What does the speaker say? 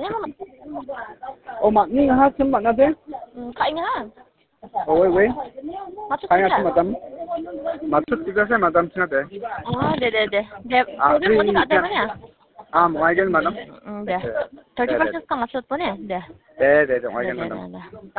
maknya mama. Oh, maknya ha sempat nanti. Kak ingat. Oh, weh. Masuk Kaya aja. madam. Masuk juga saya madam sini deh. Oh, deh. Program masuk tak temanya? Mau aja madam. Deh. 30% kan masuk pun ya? Deh. Deh, mau aja madam.